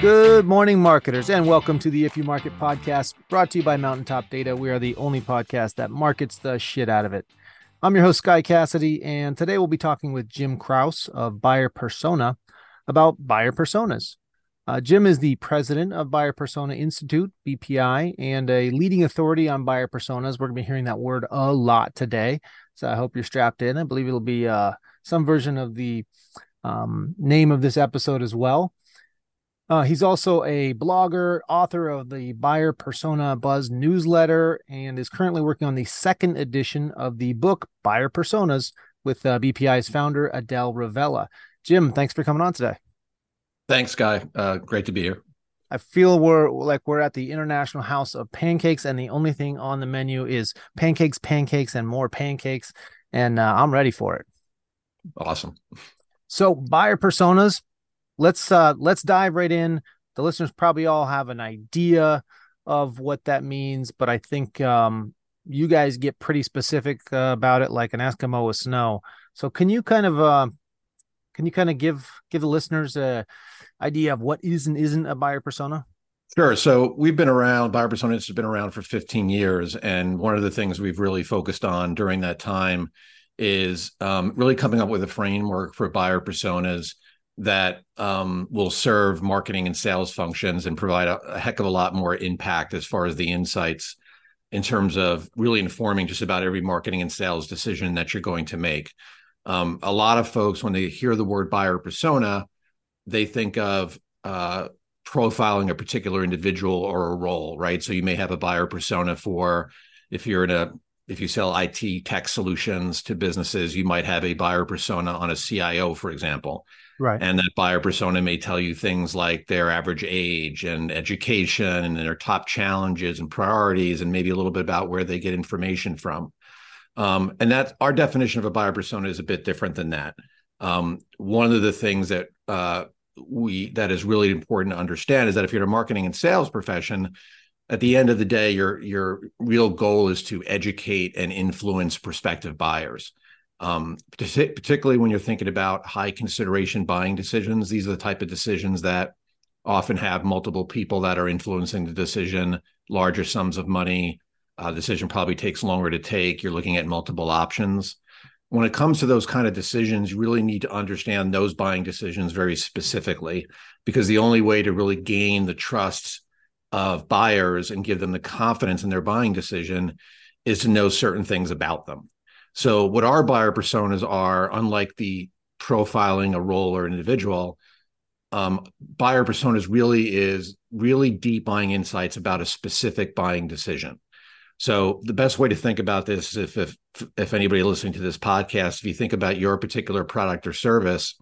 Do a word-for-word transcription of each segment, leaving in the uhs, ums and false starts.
Good morning, marketers, and welcome to the If You Market podcast, brought to you by Mountaintop Data. We are the only podcast that markets the shit out of it. I'm your host, Sky Cassidy, and today we'll be talking with Jim Kraus of Buyer Persona about buyer personas. Uh, Jim is the president of Buyer Persona Institute, B P I, and a leading authority on buyer personas. We're going to be hearing that word a lot today, so I hope you're strapped in. I believe it'll be uh, some version of the um, name of this episode as well. Uh, he's also a blogger, author of the Buyer Persona Buzz newsletter, and is currently working on the second edition of the book Buyer Personas with uh, B P I's founder, Adele Ravella. Jim, thanks for coming on today. Thanks, Guy. Uh, great to be here. I feel we're like we're at the International House of Pancakes, and the only thing on the menu is pancakes, pancakes, and more pancakes, and uh, I'm ready for it. Awesome. So, buyer personas. Let's uh, let's dive right in. The listeners probably all have an idea of what that means, but I think um, you guys get pretty specific uh, about it, like an Eskimo with snow. So, can you kind of uh, can you kind of give give the listeners a idea of what is and isn't a buyer persona? Sure. So we've been around, Buyer Persona has been around for fifteen years, and one of the things we've really focused on during that time is um, really coming up with a framework for buyer personas that um, will serve marketing and sales functions and provide a, a heck of a lot more impact as far as the insights in terms of really informing just about every marketing and sales decision that you're going to make. Um, a lot of folks, when they hear the word buyer persona, they think of uh, profiling a particular individual or a role, right? So you may have a buyer persona for if you're in a if you sell I T tech solutions to businesses, you might have a buyer persona on a C I O, for example. Right. And that buyer persona may tell you things like their average age and education and their top challenges and priorities, and maybe a little bit about where they get information from. Um, and that our definition of a buyer persona is a bit different than that. Um, one of the things that uh, we that is really important to understand is that if you're in a marketing and sales profession, at the end of the day, your your real goal is to educate and influence prospective buyers. Um, particularly when you're thinking about high consideration buying decisions, these are the type of decisions that often have multiple people that are influencing the decision, larger sums of money. Uh, decision probably takes longer to take. You're looking at multiple options. When it comes to those kind of decisions, you really need to understand those buying decisions very specifically, because the only way to really gain the trust of buyers and give them the confidence in their buying decision is to know certain things about them. So what our buyer personas are, unlike the profiling a role or an individual, um, buyer personas really is really deep buying insights about a specific buying decision. So the best way to think about this is if, if, if anybody listening to this podcast, if you think about your particular product or service,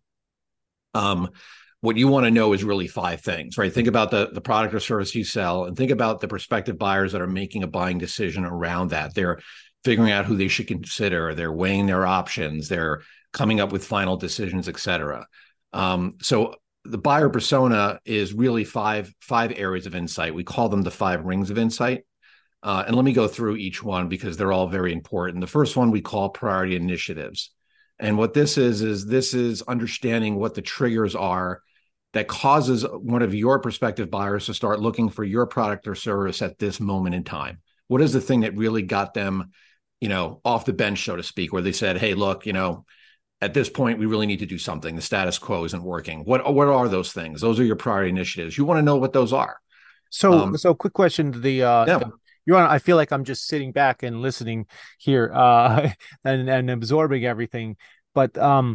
um, what you want to know is really five things, right? Think about the, the product or service you sell, and think about the prospective buyers that are making a buying decision around that. They're figuring out who they should consider. They're weighing their options. They're coming up with final decisions, et cetera. Um, so the buyer persona is really five, five areas of insight. We call them the five rings of insight. Uh, and let me go through each one because they're all very important. The first one we call priority initiatives. And what this is, is this is understanding what the triggers are that causes one of your prospective buyers to start looking for your product or service at this moment in time. What is the thing that really got them, you know, off the bench, so to speak, where they said, hey, look, you know, at this point, we really need to do something. The status quo isn't working. What, what are those things? Those are your priority initiatives. You want to know what those are. So, Um, so quick question to the, uh, yeah. the you're on, I feel like I'm just sitting back and listening here, uh, and, and absorbing everything, but, um,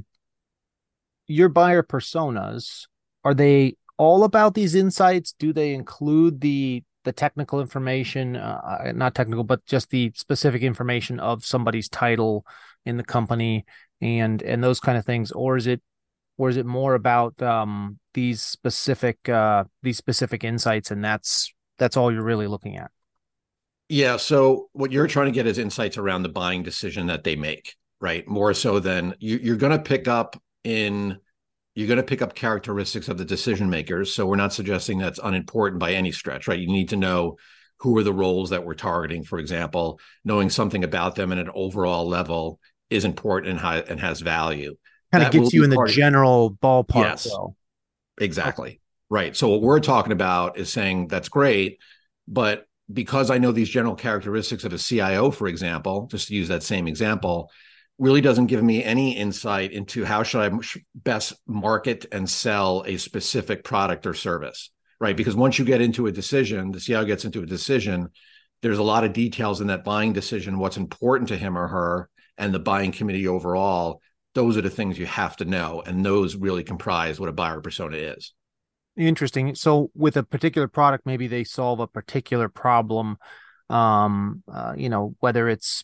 your buyer personas, are they all about these insights? Do they include the the technical information, uh, not technical, but just the specific information of somebody's title in the company and and those kind of things, or is it or is it more about um, these specific uh, these specific insights, and that's that's all you're really looking at? Yeah. So what you're trying to get is insights around the buying decision that they make, right? More so than you, you're going to pick up in. You're going to pick up characteristics of the decision makers. So we're not suggesting that's unimportant by any stretch, right? You need to know who are the roles that we're targeting, for example. Knowing something about them at an overall level is important and, high, and has value. Kind of That gets you in the part, general ballpark. yes, Though. exactly. Right. So what we're talking about is saying that's great, but because I know these general characteristics of a C I O, for example, just to use that same example, really doesn't give me any insight into how should I best market and sell a specific product or service, right? Because once you get into a decision, the C I O gets into a decision, there's a lot of details in that buying decision, what's important to him or her, and the buying committee overall. Those are the things you have to know, and those really comprise what a buyer persona is. Interesting. So with a particular product, maybe they solve a particular problem. Um, uh, you know, whether it's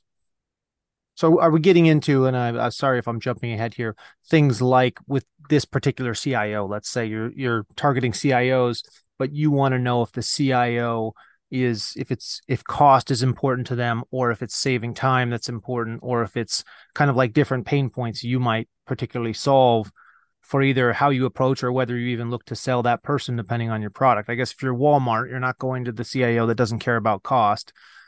so are we getting into, and I, I'm sorry if I'm jumping ahead here, things like with this particular C I O, let's say you're you're targeting C I Os, but you want to know if the C I O is if it's if cost is important to them, or if it's saving time that's important, or if it's kind of like different pain points you might particularly solve for either how you approach or whether you even look to sell that person depending on your product. I guess if you're Walmart, you're not going to the C I O that doesn't care about cost.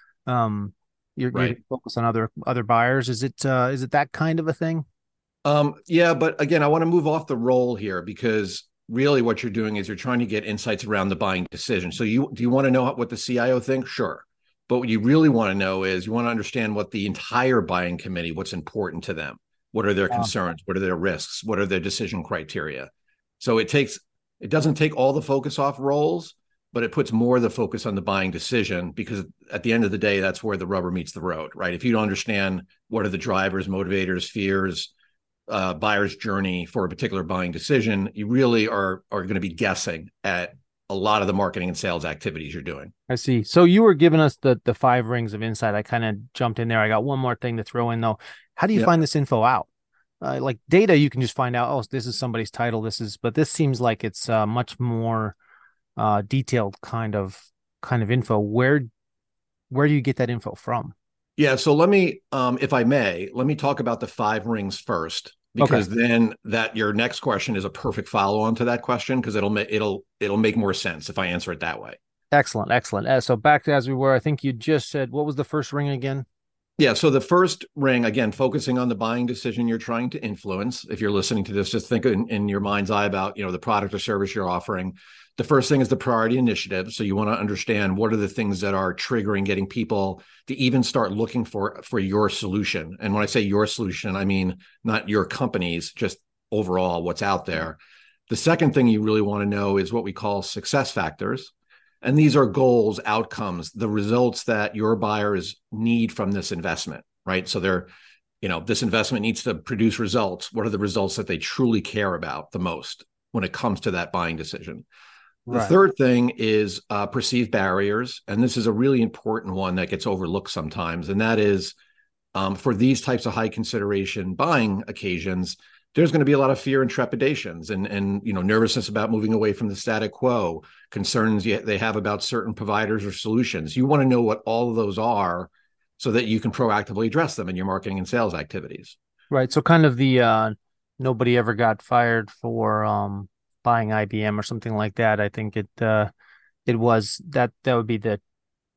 Um, you're, you're Right. focused on other other buyers. Is it uh, is it that kind of a thing? Um, yeah, but again, I want to move off the role here because really what you're doing is you're trying to get insights around the buying decision. So you do you want to know what the C I O thinks? Sure. But what you really want to know is you want to understand what the entire buying committee, what's important to them. What are their Um, concerns? What are their risks? What are their decision criteria? So it takes it doesn't take all the focus off roles, but it puts more of the focus on the buying decision because at the end of the day, that's where the rubber meets the road, right? If you don't understand what are the drivers, motivators, fears, uh, buyer's journey for a particular buying decision, you really are are going to be guessing at a lot of the marketing and sales activities you're doing. I see. So you were giving us the the five rings of insight. I kind of jumped in there. I got one more thing to throw in though. How do you Yeah. find this info out? Uh, like data, you can just find out. Oh, this is somebody's title. This is, but this seems like it's uh, much more uh, detailed kind of kind of info. Where where do you get that info from? Yeah. So let me, um, if I may, let me talk about the five rings first, Okay. because then that your next question is a perfect follow on to that question because it'll make it'll it'll make more sense if I answer it that way. Excellent, excellent. Uh, so back to as we were, I think you just said what was the first ring again? Yeah. So the first ring, again, focusing on the buying decision you're trying to influence. If you're listening to this, just think in, in your mind's eye about, you know, the product or service you're offering. The first thing is the priority initiative. So you want to understand what are the things that are triggering, getting people to even start looking for for your solution. And when I say your solution, I mean not your company's, just overall what's out there. The second thing you really want to know is what we call success factors. And these are goals, outcomes, the results that your buyers need from this investment, right? So they're, you know, this investment needs to produce results. What are the results that they truly care about the most when it comes to that buying decision? The Right. third thing is uh, perceived barriers. And this is a really important one that gets overlooked sometimes. And that is um, for these types of high consideration buying occasions, there's going to be a lot of fear and trepidations and, and you know, nervousness about moving away from the status quo, concerns they have about certain providers or solutions. You want to know what all of those are so that you can proactively address them in your marketing and sales activities. Right. So kind of the uh, nobody ever got fired for um, buying I B M or something like that. I think it uh, it was that that would be the,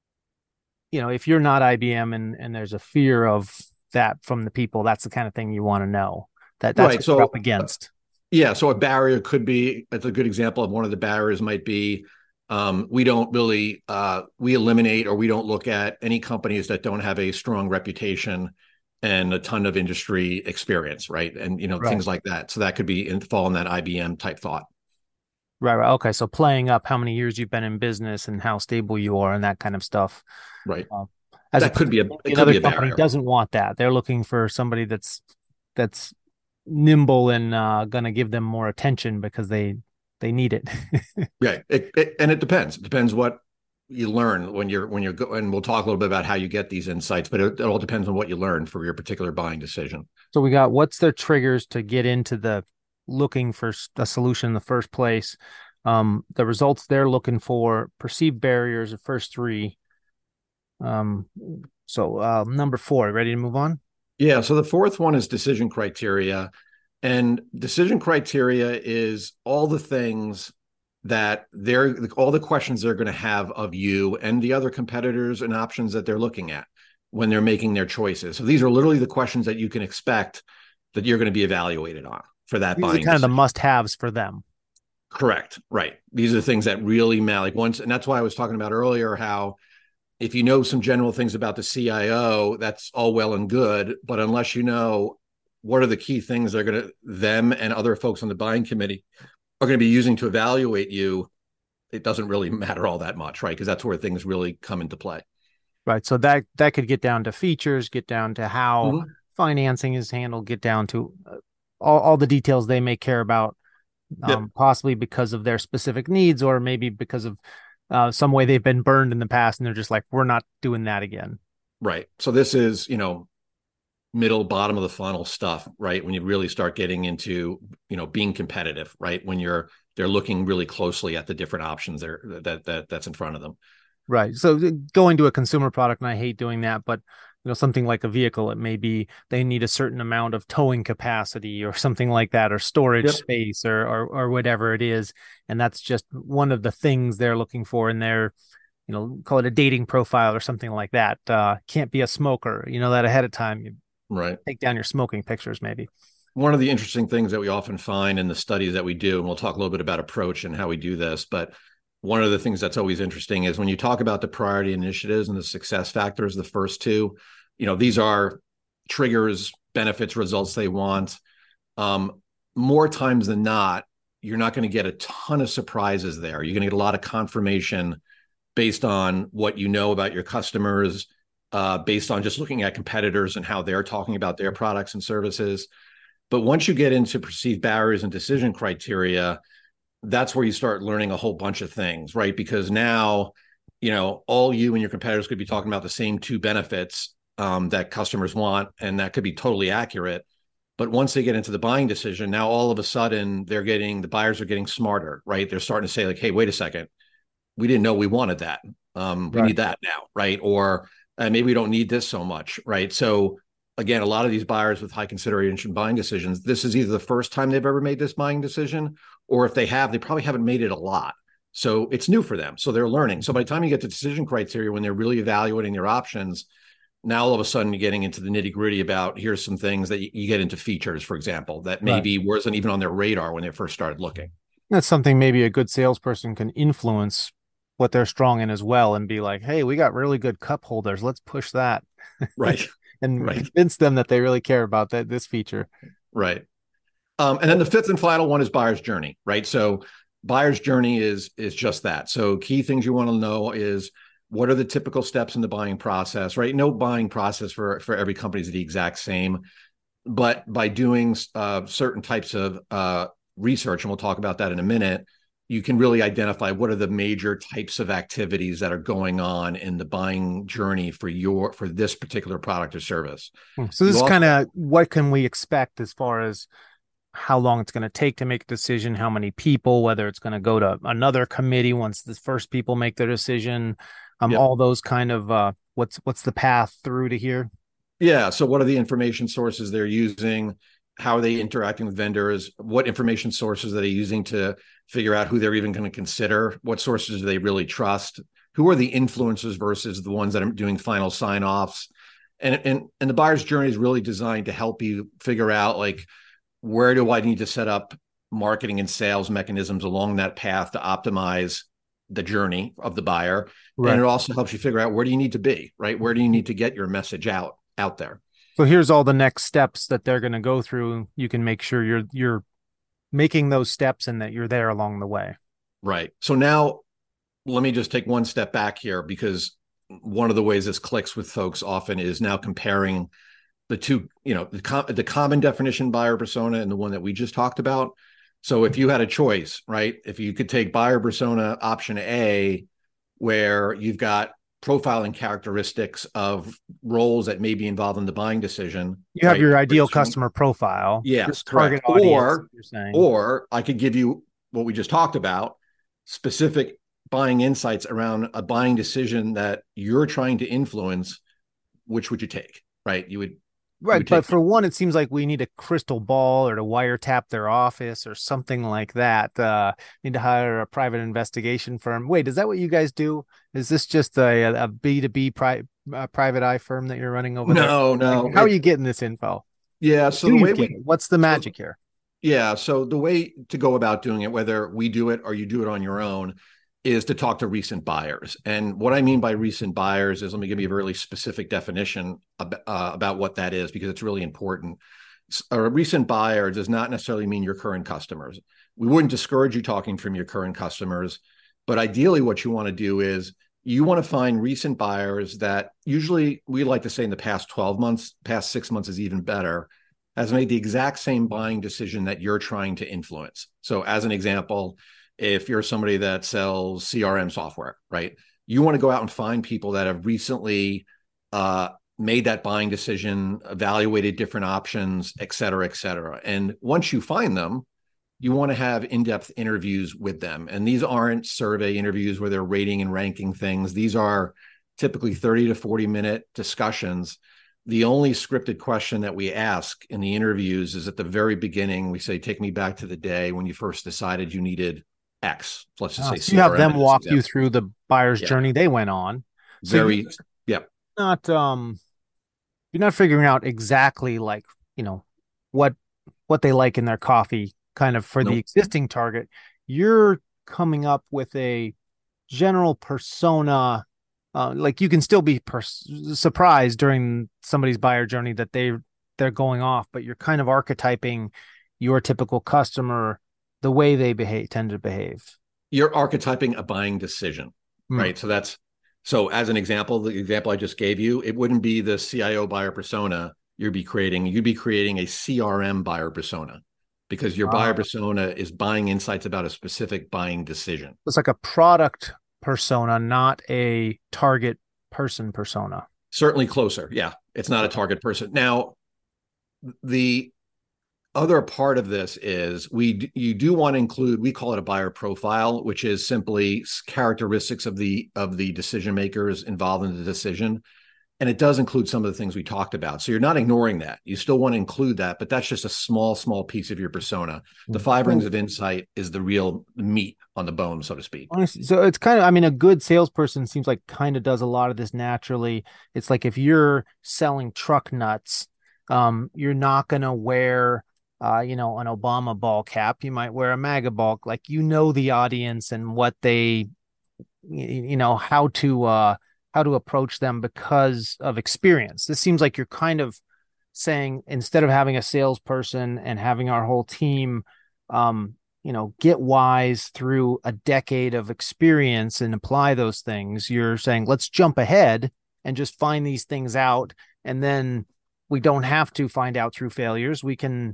you know, if you're not I B M and and there's a fear of that from the people, that's the kind of thing you want to know. That that's Right. what you're up So, against. yeah. So, a barrier could be, it's a good example of one of the barriers might be um, we don't really, uh, we eliminate or we don't look at any companies that don't have a strong reputation and a ton of industry experience. Right. And, you know, Right. things like that. So, that could be in, fall in that I B M type thought. Right, right. Okay. So playing up how many years you've been in business and how stable you are and that kind of stuff. Right. Uh, as That could opposed be a, to it maybe could another be a company barrier. doesn't want that. They're looking for somebody that's that's nimble and uh, gonna give them more attention because they they need it. Yeah. It, it, and it depends. It depends what you learn when you're, when you're going, and we'll talk a little bit about how you get these insights, but it, it all depends on what you learn for your particular buying decision. So we got what's their triggers to get into the looking for s- a solution in the first place. Um, the results they're looking for, perceived barriers, the first three. Um, so uh, number four, ready to move on? Yeah. So the fourth one is decision criteria. And decision criteria is all the things that they're, all the questions they're going to have of you and the other competitors and options that they're looking at when they're making their choices. So these are literally the questions that you can expect that you're going to be evaluated on for that These are buying kind of the decision. must-haves for them. Correct. Right. These are the things that really matter. Like once, and that's why I was talking about earlier how if you know some general things about the C I O, that's all well and good. But unless you know what are the key things they're going to, them and other folks on the buying committee are going to be using to evaluate you, it doesn't really matter all that much, right? Because that's where things really come into play. Right. So that that could get down to features, get down to how Mm-hmm. financing is handled, get down to uh, all, all the details they may care about, Yep. um, possibly because of their specific needs, or maybe because of uh, some way they've been burned in the past, and they're just like, we're not doing that again. Right. So this is, you know, middle, bottom of the funnel stuff, right? When you really start getting into, you know, being competitive, right? When you're, they're looking really closely at the different options there that, that that's in front of them. Right. So going to a consumer product, and I hate doing that, but you know, something like a vehicle, it may be they need a certain amount of towing capacity or something like that, or storage Yep. space, or or or whatever it is. And that's just one of the things they're looking for in their, you know, call it a dating profile or something like that. Uh, can't be a smoker, you know, that ahead of time. You Right. take down your smoking pictures, maybe. One of the interesting things that we often find in the studies that we do, and we'll talk a little bit about approach and how we do this, but one of the things that's always interesting is when you talk about the priority initiatives and the success factors, the first two, you know, these are triggers, benefits, results they want. Um, more times than not, you're not going to get a ton of surprises there. You're going to get a lot of confirmation based on what you know about your customers, uh, based on just looking at competitors and how they're talking about their products and services. But once you get into perceived barriers and decision criteria, that's where you start learning a whole bunch of things, right? Because now, you know, all you and your competitors could be talking about the same two benefits um, that customers want, and that could be totally accurate. But once they get into the buying decision, now all of a sudden they're getting, the buyers are getting smarter, right? They're starting to say like, hey, wait a second, we didn't know we wanted that. Um, we Right. need that now, right? Or uh, maybe we don't need this so much, right? So again, a lot of these buyers with high consideration buying decisions, this is either the first time they've ever made this buying decision, or if they have, they probably haven't made it a lot. So it's new for them. So they're learning. So by the time you get to decision criteria, when they're really evaluating their options, now all of a sudden you're getting into the nitty gritty about here's some things that you, you get into features, for example, that Right. maybe wasn't even on their radar when they first started looking. That's something maybe a good salesperson can influence what they're strong in as well, and be like, hey, we got really good cup holders. Let's push that. Right. And Right. convince them that they really care about that this feature. Right. Um, and then the fifth and final one is buyer's journey, right? So buyer's journey is is just that. So key things you want to know is what are the typical steps in the buying process, right? No buying process for, for every company is the exact same, but by doing uh, certain types of uh, research, and we'll talk about that in a minute, you can really identify what are the major types of activities that are going on in the buying journey for your for this particular product or service. So this You is also, kind of what can we expect as far as how long it's going to take to make a decision, how many people, whether it's going to go to another committee once the first people make their decision, um, yep. all those kind of uh, what's what's the path through to here. Yeah. So, what are the information sources they're using? How are they interacting with vendors? What information sources are they using to figure out who they're even going to consider? What sources do they really trust? Who are the influencers versus the ones that are doing final sign offs? And, and, and the buyer's journey is really designed to help you figure out like, where do I need to set up marketing and sales mechanisms along that path to optimize the journey of the buyer? Right. And it also helps you figure out where do you need to be, right? Where do you need to get your message out out there? So here's all the next steps that they're going to go through. You can make sure you're you're making those steps and that you're there along the way. Right. So now let me just take one step back here, because one of the ways this clicks with folks often is now comparing the two, you know, the, com- the common definition buyer persona and the one that we just talked about. So if you had a choice, right, if you could take buyer persona option A, where you've got profiling characteristics of roles that may be involved in the buying decision. You have right? your ideal customer profile. Yes, your target correct. audience. Or, you're saying. or I could give you what we just talked about, specific buying insights around a buying decision that you're trying to influence. Which would you take? Right? You would Right, take- but for one, it seems like we need a crystal ball or to wiretap their office or something like that. Uh, need to hire a private investigation firm. Wait, is that what you guys do? Is this just a a B two B pri- uh, private eye firm that you're running over there? No, no. Like, how are It- you getting this info? yeah. So Do the you way get we it? What's the so- magic here? Yeah. So the way to go about doing it, whether we do it or you do it on your own, is to talk to recent buyers. And what I mean by recent buyers is, let me give you a really specific definition about, uh, about what that is, because it's really important. A recent buyer does not necessarily mean your current customers. We wouldn't discourage you talking from your current customers, but ideally what you want to do is you want to find recent buyers that, usually we like to say in the past twelve months, past six months is even better, has made the exact same buying decision that you're trying to influence. So as an example, if you're somebody that sells C R M software, right? You want to go out and find people that have recently uh, made that buying decision, evaluated different options, et cetera, et cetera. And once you find them, you want to have in-depth interviews with them. And these aren't survey interviews where they're rating and ranking things. These are typically thirty to forty minute discussions. The only scripted question that we ask in the interviews is at the very beginning. We say, take me back to the day when you first decided you needed X. Let's just Uh, say so you have C R M them in this walk you example. through the buyer's Yeah. journey they went on. So Very, you're yeah. not um you're not figuring out exactly, like, you know, what what they like in their coffee kind of for the Nope. existing target. You're coming up with a general persona. Uh, like, you can still be pers- surprised during somebody's buyer journey that they they're going off, but you're kind of archetyping your typical customer, the way they behave tend to behave. You're archetyping a buying decision, Hmm. right? So that's, so as an example, the example I just gave you, it wouldn't be the C I O buyer persona you'd be creating. You'd be creating a C R M buyer persona, because your buyer Uh, persona is buying insights about a specific buying decision. it's like a product persona, not a target person persona. Certainly closer. Yeah. It's not a target person. Now, the other part of this is we you do want to include, we call it a buyer profile, which is simply characteristics of the of the decision makers involved in the decision. And it does include some of the things we talked about. So you're not ignoring that. You still want to include that, but that's just a small, small piece of your persona. The five rings of insight is the real meat on the bone, so to speak. Honestly, so it's kind of, I mean, a good salesperson seems like kind of does a lot of this naturally. It's like, if you're selling truck nuts, um, you're not going to wear, uh, you know, an Obama ball cap. You might wear a MAGA ball. Like, you know, the audience and what they, you know, how to, uh, how to approach them because of experience. This seems like you're kind of saying, instead of having a salesperson and having our whole team, um, you know, get wise through a decade of experience and apply those things, you're saying, let's jump ahead and just find these things out. And then we don't have to find out through failures. We can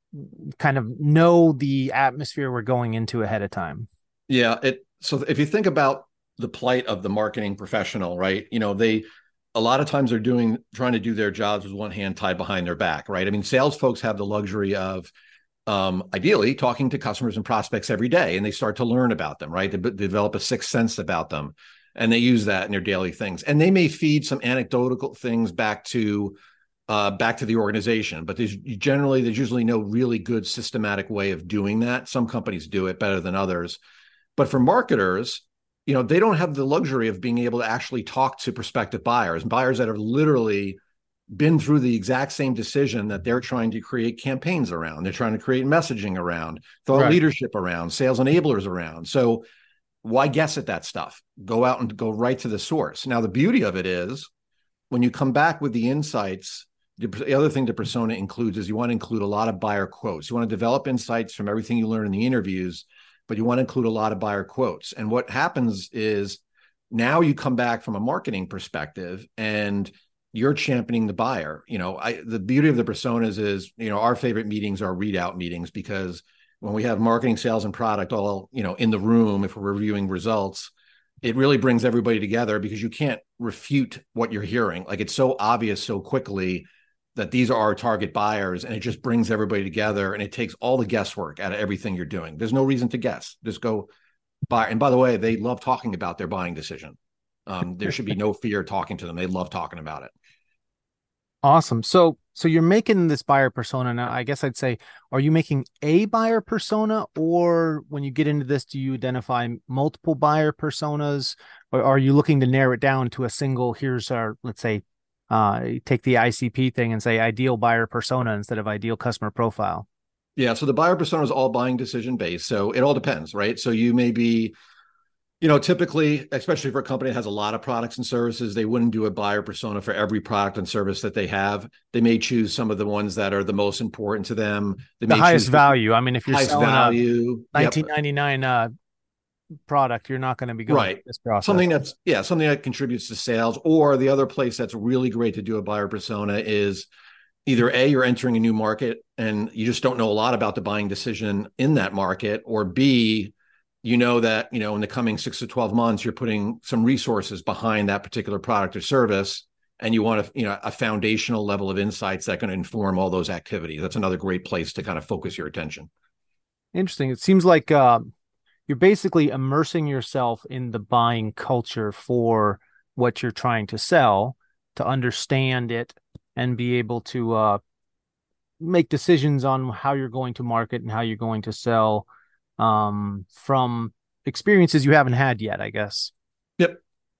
kind of know the atmosphere we're going into ahead of time. Yeah. It so if you think about the plight of the marketing professional, right? You know, they a lot of times they're doing trying to do their jobs with one hand tied behind their back, right? I mean, sales folks have the luxury of um, ideally talking to customers and prospects every day, and they start to learn about them, right? They, they develop a sixth sense about them, and they use that in their daily things. And they may feed some anecdotal things back to uh, back to the organization, but there's generally there's usually no really good systematic way of doing that. Some companies do it better than others, but for marketers, you know, they don't have the luxury of being able to actually talk to prospective buyers, buyers that have literally been through the exact same decision that they're trying to create campaigns around. They're trying to create messaging around, thought Right. leadership around, sales enablers around. So why guess at that stuff? Go out and go right to the source. Now, the beauty of it is when you come back with the insights, the other thing the persona includes is you want to include a lot of buyer quotes. You want to develop insights from everything you learn in the interviews, but you want to include a lot of buyer quotes. And what happens is now you come back from a marketing perspective and you're championing the buyer. You know, I, the beauty of the personas is, you know, our favorite meetings are readout meetings, because when we have marketing, sales, and product all, you know, in the room, if we're reviewing results, it really brings everybody together, because you can't refute what you're hearing. Like, it's so obvious so quickly that these are our target buyers, and it just brings everybody together, and it takes all the guesswork out of everything you're doing. There's no reason to guess. Just go buy. And by the way, they love talking about their buying decision. Um, there should be no fear talking to them. They love talking about it. Awesome. So so you're making this buyer persona. Now, I guess I'd say, are you making a buyer persona, or when you get into this, do you identify multiple buyer personas, or are you looking to narrow it down to a single, here's our, let's say, uh, take the I C P thing and say ideal buyer persona instead of ideal customer profile? Yeah. So the buyer persona is all buying decision based. So it all depends, right? So you may be, you know, typically, especially for a company that has a lot of products and services, they wouldn't do a buyer persona for every product and service that they have. They may choose some of the ones that are the most important to them. They The may highest choose value. I mean, if you're highest selling a value. Yep. nineteen ninety-nine uh, product, you're not going to be going Right. through this process. Something that's, yeah, something that contributes to sales. Or the other place that's really great to do a buyer persona is either A, you're entering a new market and you just don't know a lot about the buying decision in that market, or B, you know that, you know, in the coming six to twelve months, you're putting some resources behind that particular product or service. And you want to, you know, a foundational level of insights that can inform all those activities. That's another great place to kind of focus your attention. Interesting. It seems like uh, you're basically immersing yourself in the buying culture for what you're trying to sell to understand it and be able to uh, make decisions on how you're going to market and how you're going to sell um, from experiences you haven't had yet, I guess. Yep.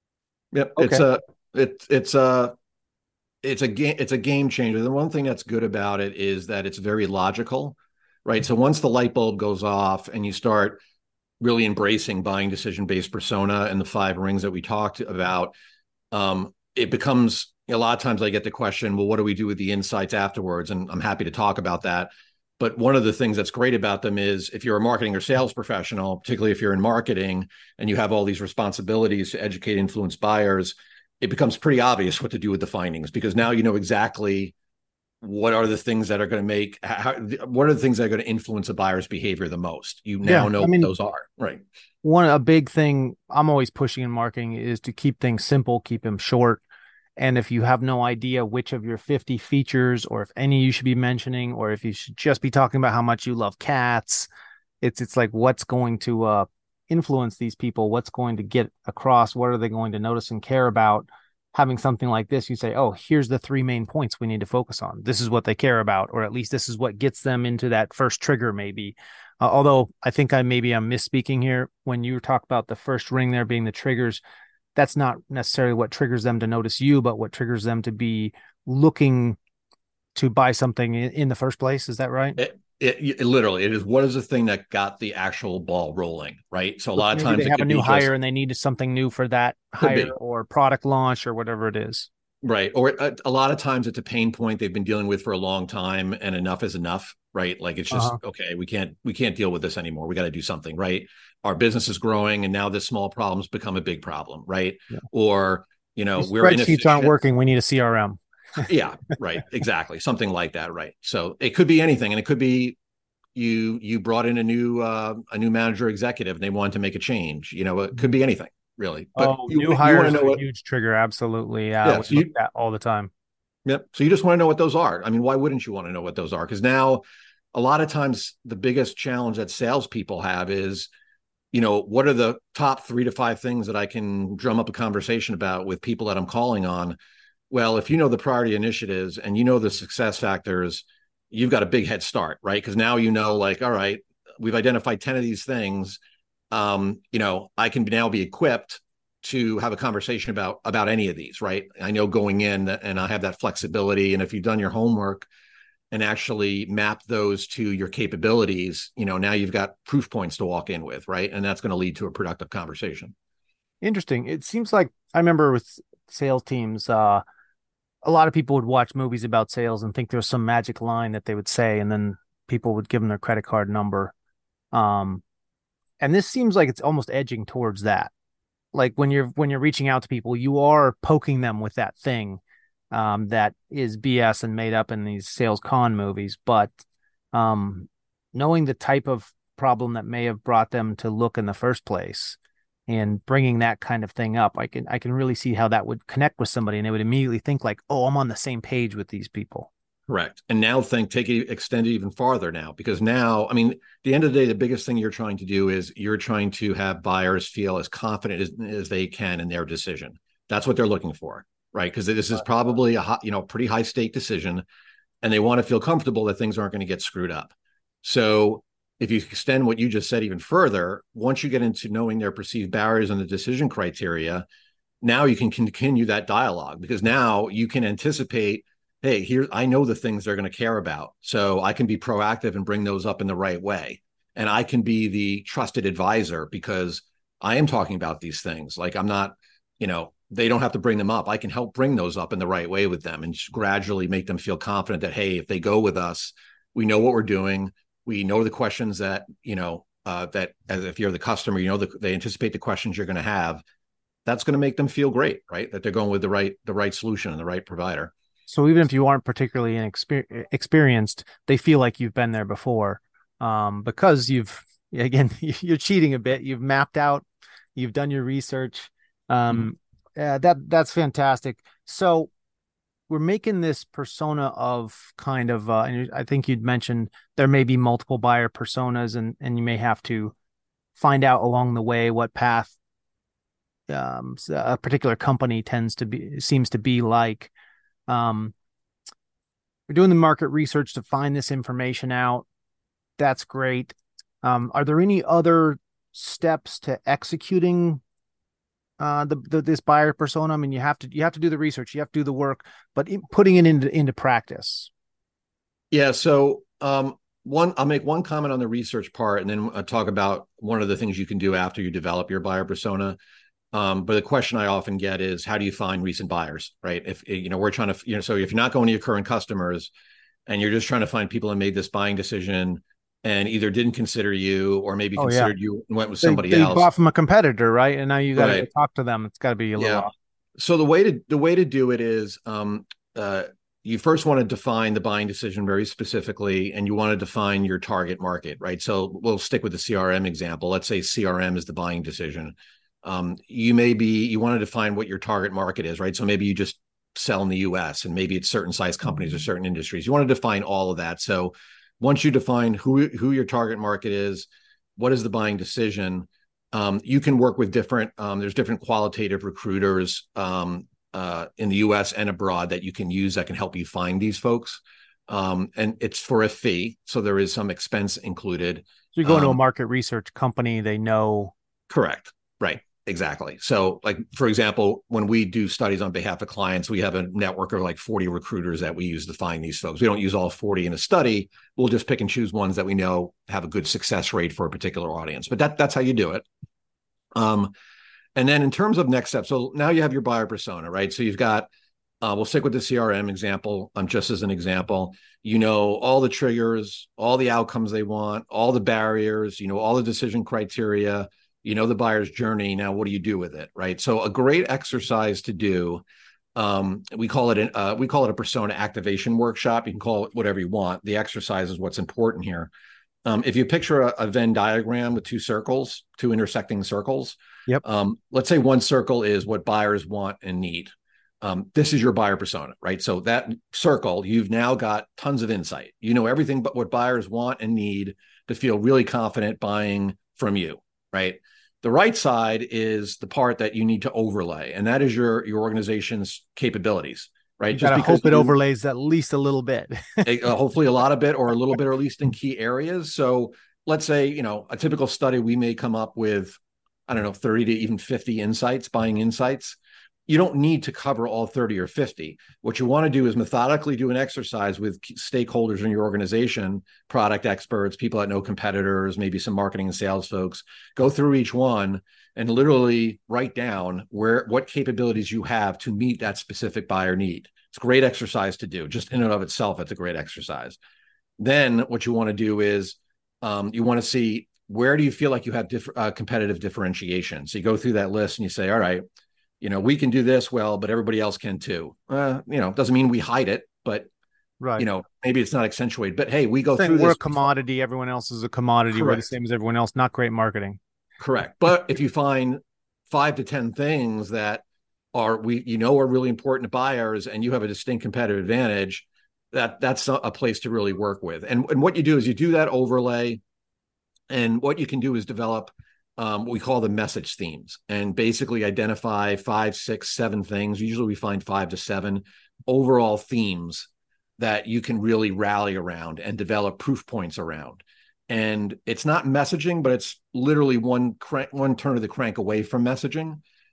Yep. It's Okay. a, it's, it's a, it's a game, it's a game changer. The one thing that's good about it is that it's very logical, right? So once the light bulb goes off and you start really embracing buying decision based persona and the five rings that we talked about, um, it becomes a lot of times I get the question, well, what do we do with the insights afterwards? And I'm happy to talk about that. But one of the things that's great about them is if you're a marketing or sales professional, particularly if you're in marketing and you have all these responsibilities to educate, influence buyers, it becomes pretty obvious what to do with the findings, because now you know exactly what are the things that are going to make, how, what are the things that are going to influence a buyer's behavior the most. You Yeah. now know I what mean, those are, right? one, a big thing I'm always pushing in marketing is to keep things simple, keep them short. And if you have no idea which of your fifty features or if any you should be mentioning, or if you should just be talking about how much you love cats, it's it's like what's going to uh, influence these people, what's going to get across, what are they going to notice and care about. Having something like this, you say, oh, here's the three main points we need to focus on. This is what they care about, or at least this is what gets them into that first trigger, maybe. Uh, although I think I maybe I'm misspeaking here. When you talk about the first ring there being the triggers, that's not necessarily what triggers them to notice you, but what triggers them to be looking to buy something in, in the first place. Is that right? It, it, it literally, it is, what is the thing that got the actual ball rolling, right? So a So lot of maybe times they it have a could new be just, hire and they need something new for that could hire be, or product launch or whatever it is. right. Or a, a lot of times it's a pain point they've been dealing with for a long time and enough is enough, right? Like it's just, Uh-huh. okay, we can't, we can't deal with this anymore. We got to do something, right? Our business is growing and now this small problem's become a big problem, right? Yeah. Or, you know, These we're spreadsheets aren't inefficient. working. We need a C R M. Yeah, right. Exactly. Something like that, right? So it could be anything. And it could be you you brought in a new uh, a new manager executive and they wanted to make a change. You know, it could be anything really. But Oh, you new you want to hires know are a what? huge trigger. Absolutely. Yeah, Yeah. we So look you at all the time. Yep. So you just want to know what those are. I mean, why wouldn't you want to know what those are? Because now a lot of times the biggest challenge that salespeople have is, you know, what are the top three to five things that I can drum up a conversation about with people that I'm calling on? Well, if you know the priority initiatives and you know the success factors, you've got a big head start, right? Because now you know, like, all right, we've identified ten of these things. Um, you know, I can now be equipped to have a conversation about about any of these, right? I know going in and I have that flexibility. And if you've done your homework and actually map those to your capabilities, you know, now you've got proof points to walk in with, right? And that's going to lead to a productive conversation. Interesting. It seems like I remember with sales teams, uh, a lot of people would watch movies about sales and think there was some magic line that they would say, and then people would give them their credit card number. Um, and this seems like it's almost edging towards that. Like when you're when you're reaching out to people, you are poking them with that thing um, that is B S and made up in these sales con movies. But um, knowing the type of problem that may have brought them to look in the first place and bringing that kind of thing up, I can I can really see how that would connect with somebody and they would immediately think like, oh, I'm on the same page with these people. Correct. And now think, take it, extend it even farther now, because now, I mean, at the end of the day, the biggest thing you're trying to do is you're trying to have buyers feel as confident as, as they can in their decision. That's what they're looking for, right? Because this is probably a hot, you know, pretty high stake decision, and they want to feel comfortable that things aren't going to get screwed up. So if you extend what you just said even further, once you get into knowing their perceived barriers and the decision criteria, now you can continue that dialogue, because now you can anticipate hey, here, I know the things they're going to care about. So I can be proactive and bring those up in the right way. And I can be the trusted advisor because I am talking about these things. Like I'm not, you know, they don't have to bring them up. I can help bring those up in the right way with them and just gradually make them feel confident that, hey, if they go with us, we know what we're doing. We know the questions that, you know, uh, that as if you're the customer, you know, the, they anticipate the questions you're going to have. That's going to make them feel great, right? That they're going with the right, the right solution and the right provider. So even if you aren't particularly inexper- experienced, they feel like you've been there before, um, because you've, again, you're cheating a bit. You've mapped out, you've done your research. Um, uh, that that's fantastic. So we're making this persona of kind of, uh, and I think you'd mentioned there may be multiple buyer personas, and and you may have to find out along the way what path um, a particular company tends to be seems to be like. Um, we're doing the market research to find this information out. That's great. Um, are there any other steps to executing uh, the, the this buyer persona? I mean, you have to you have to do the research, you have to do the work, but in, putting it into into practice. Yeah. So um, one, I'll make one comment on the research part, and then I'll talk about one of the things you can do after you develop your buyer persona. Um, but the question I often get is, how do you find recent buyers, right? If, you know, we're trying to, you know, so if you're not going to your current customers and you're just trying to find people who made this buying decision and either didn't consider you or maybe Oh yeah, considered you and went with they somebody they else. bought from a competitor, right? And now you got to go Right. talk to them. It's got to be a little Yeah. off. So the way to, the way to do it is, um, uh, you first want to define the buying decision very specifically, and you want to define your target market, right? So we'll stick with the C R M example. Let's say C R M is the buying decision. Um, you may be, you want to define what your target market is, right? So maybe you just sell in the U S and maybe it's certain size companies or certain industries. You want to define all of that. So once you define who, who your target market is, what is the buying decision, um, you can work with different, um, there's different qualitative recruiters um, uh, in the U S and abroad that you can use that can help you find these folks. Um, and it's for a fee. So there is some expense included. So you go into a Um, market research company, they know. correct. Right. Exactly. So like, for example, when we do studies on behalf of clients, we have a network of like forty recruiters that we use to find these folks. We don't use all forty in a study. We'll just pick and choose ones that we know have a good success rate for a particular audience, but that that's how you do it. Um, and then in terms of next steps, so now you have your buyer persona, right? So you've got, uh, we'll stick with the C R M example, um, just as an example, you know, all the triggers, all the outcomes they want, all the barriers, you know, all the decision criteria, you know, the buyer's journey. Now, what do you do with it, right? So a great exercise to do, um, we call it an, uh, we call it a persona activation workshop. You can call it whatever you want. The exercise is what's important here. Um, if you picture a, a Venn diagram with two circles, two intersecting circles, Yep. um, let's say one circle is what buyers want and need. Um, this is your buyer persona, right? So that circle, you've now got tons of insight. You know everything but what buyers want and need to feel really confident buying from you, right? The right side is the part that you need to overlay, and that is your your organization's capabilities, right? You Just gotta because hope it you, overlays at least a little bit. uh, hopefully a lot of it or a little bit, or at least in key areas. So let's say, you know, a typical study, we may come up with, I don't know, thirty to even fifty insights, buying insights. You don't need to cover all thirty or fifty. What you want to do is methodically do an exercise with stakeholders in your organization, product experts, people that know competitors, maybe some marketing and sales folks. Go through each one and literally write down where what capabilities you have to meet that specific buyer need. It's a great exercise to do. Just in and of itself, it's a great exercise. Then what you want to do is um, you want to see, where do you feel like you have diff- uh, competitive differentiation? So you go through that list and you say, all right, you know, we can do this well, but everybody else can too. Uh, you know, doesn't mean we hide it, but, Right. you know, maybe it's not accentuated, but hey, we go Saying through we're this. a commodity, everyone else is a commodity. We're the Correct. same as everyone else. Not great marketing. Correct. But if you find five to ten things that are, we, you know, are really important to buyers and you have a distinct competitive advantage, that that's a place to really work with. And, and what you do is you do that overlay, and what you can do is develop um, what we call the message themes, and basically identify five, six, seven things. Usually we find five to seven overall themes that you can really rally around and develop proof points around. And it's not messaging, but it's literally one crank, one turn of the crank away from messaging.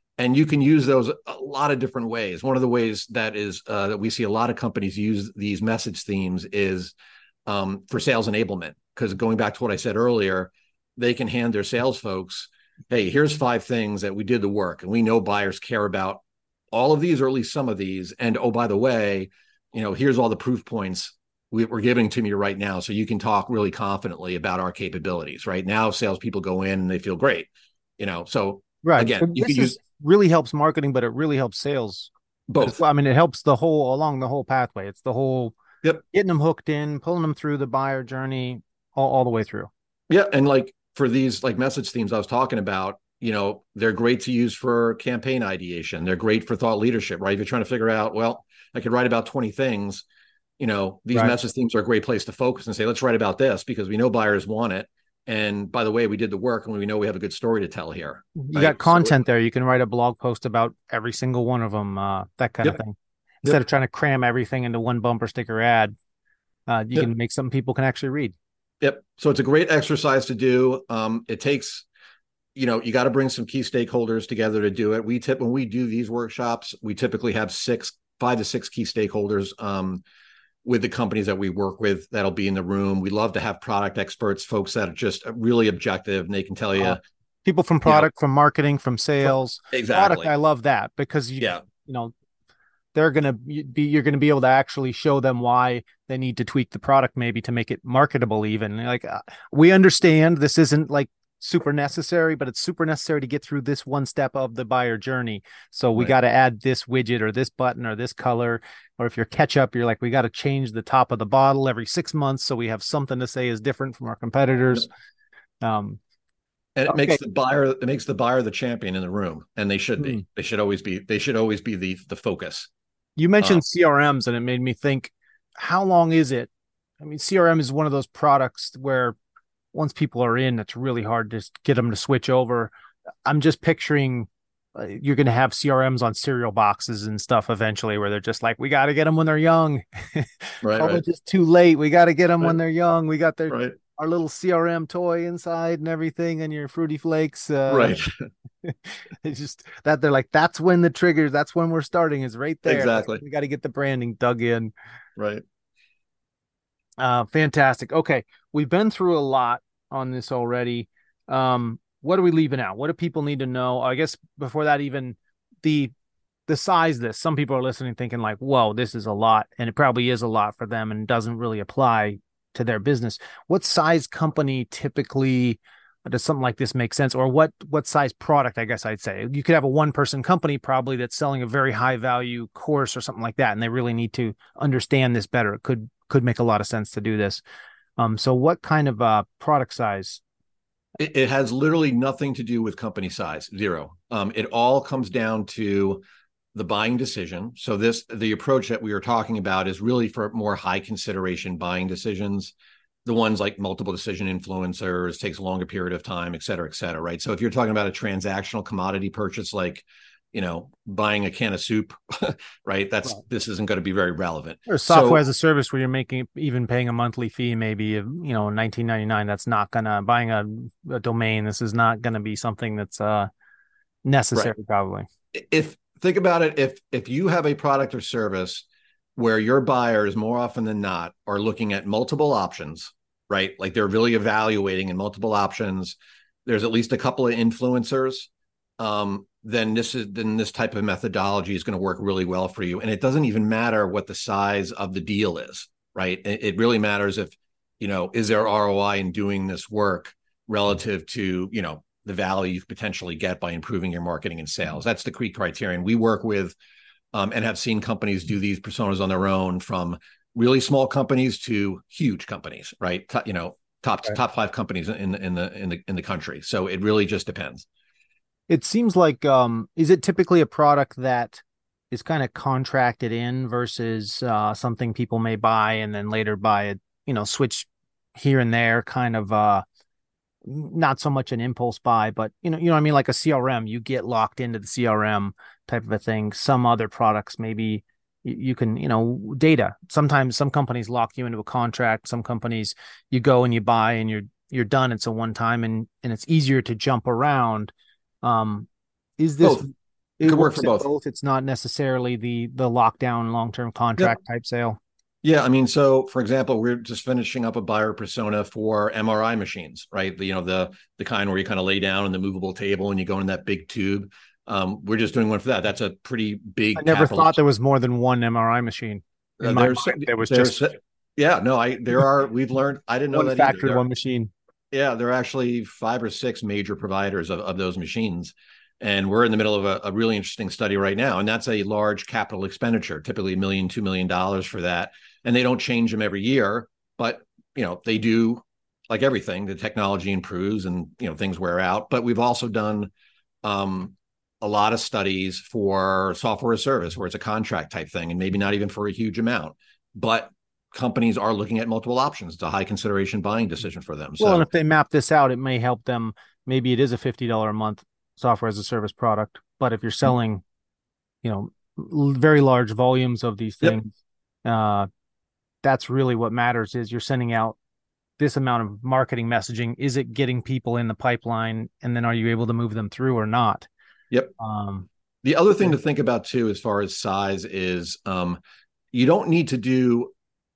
And you can use those a lot of different ways. One of the ways that is uh, that we see a lot of companies use these message themes is um, for sales enablement. Because going back to what I said earlier, they can hand their sales folks, hey, here's five things that we did the work, and we know buyers care about all of these, or at least some of these. And oh, by the way, you know, here's all the proof points we, we're giving to you right now, so you can talk really confidently about our capabilities. Right now, salespeople go in and they feel great, you know. So Right. again, So you this can use is really helps marketing, but it really helps sales as both. well. I mean, it helps the whole along the whole pathway. It's the whole Yep. getting them hooked in, pulling them through the buyer journey all, all the way through. Yeah. And like for these like message themes I was talking about, you know, they're great to use for campaign ideation. They're great for thought leadership, right? If you're trying to figure out, well, I could write about twenty things, you know, these Right. message themes are a great place to focus and say, let's write about this because we know buyers want it. And by the way, we did the work and we know we have a good story to tell here. You got Right. So, content there. You can write a blog post about every single one of them, uh, that kind of yep. thing. Instead Yep. of trying to cram everything into one bumper sticker ad, uh, you Yep. can make something people can actually read. Yep. So it's a great exercise to do. Um, it takes, you know, you got to bring some key stakeholders together to do it. We tip when we do these workshops, we typically have six, five to six key stakeholders um, with the companies that we work with that'll be in the room. We love to have product experts, folks that are just really objective and they can tell you, Uh, people from you know, product, from marketing, from sales, product. exactly. I love that because you, Yeah. you know, they're going to be, you're going to be able to actually show them why they need to tweak the product maybe to make it marketable even. Like uh, we understand this isn't like super necessary, but it's super necessary to get through this one step of the buyer journey. So we Right. got to add this widget or this button or this color. Or if you're ketchup, you're like, we got to change the top of the bottle every six months. So we have something to say is different from our competitors. Yep. Um, And it okay. makes the buyer, it makes the buyer the champion in the room. And they should Hmm. be, they should always be, they should always be the, the focus. You Um, mentioned C R Ms and it made me think, how long is it? I mean, C R M is one of those products where once people are in, it's really hard to get them to switch over. I'm just picturing uh, you're going to have C R Ms on cereal boxes and stuff eventually where they're just like, we got to get them when they're young. right. Right. College is too late. We got to get them Right. when they're young. We got their Right. our little C R M toy inside and everything and your Fruity Flakes. Uh, Right. it's just that they're like, that's when the triggers, that's when we're starting is right there. That's Exactly. when we got to get the branding dug in. Right. Uh, fantastic. Okay. We've been through a lot on this already. Um, what are we leaving out? What do people need to know? I guess before that, even the the size of this, some people are listening thinking like, whoa, this is a lot. And it probably is a lot for them and doesn't really apply to their business. What size company typically does something like this make sense? Or what what size product, I guess I'd say? You could have a one-person company probably that's selling a very high value course or something like that, and they really need to understand this better. It could could make a lot of sense to do this. Um, so what kind of uh product size? It, it has literally nothing to do with company size, zero. Um, it all comes down to the buying decision. So this, the approach that we were talking about is really for more high consideration buying decisions. The ones like multiple decision influencers, takes a longer period of time, et cetera, et cetera, right? So if you're talking about a transactional commodity purchase, like, you know, buying a can of soup, right? That's, Right. this isn't going to be very relevant. Or software So, as a service where you're making even paying a monthly fee, maybe of, you know, nineteen ninety-nine. That's not gonna buying a, a domain. This is not gonna be something that's uh right. necessary, probably. If think about it, if if you have a product or service where your buyers more often than not are looking at multiple options, right? Like they're really evaluating in multiple options. There's at least a couple of influencers. Um, then this is then this type of methodology is going to work really well for you. And it doesn't even matter what the size of the deal is, right? It, it really matters if, you know, is there R O I in doing this work relative to, you know, the value you potentially get by improving your marketing and sales. That's the key criterion. We work with um, and have seen companies do these personas on their own, from really small companies to huge companies, right? T- you know, top Right. top five companies in the in the in the in the country. So it really just depends. It seems like um, is it typically a product that is kind of contracted in versus uh something people may buy and then later buy it, you know, switch here and there, kind of uh not so much an impulse buy, but you know, you know what I mean, like a C R M, you get locked into the C R M type of a thing. Some other products, maybe you, you can, you know, data. Sometimes some companies lock you into a contract. Some companies you go and you buy and you're you're done. It's a one time and and it's easier to jump around. Um, is this Both. It it could work works for in both. both. It's not necessarily the the lockdown long-term Yep. contract type sale. Yeah, I mean, so for example, we're just finishing up a buyer persona for M R I machines, right? The, you know, the the kind where you kind of lay down on the movable table and you go in that big tube. Um, we're just doing one for that. That's a pretty I big never capital. thought there was more than one M R I machine. In Uh, my there's mind, there was there's just yeah, no, I there are we've learned. I didn't know one that either. factory, There, one machine. yeah, there are actually five or six major providers of, of those machines. And we're in the middle of a, a really interesting study right now. And that's a large capital expenditure, typically a million, two million dollars for that. And they don't change them every year, but you know, they do, like everything, the technology improves and you know things wear out. But we've also done um, a lot of studies for software as service, where it's a contract type thing, and maybe not even for a huge amount. But companies are looking at multiple options. It's a high consideration buying decision for them. Well, and So if they map this out, it may help them. Maybe it is a fifty dollars a month software as a service product, but if you're selling, you know, l- very large volumes of these yep. things, uh, that's really what matters. Is you're sending out this amount of marketing messaging. Is it getting people in the pipeline, and then are you able to move them through or not? Yep. Um, The other thing to think about too, as far as size, is um, you don't need to do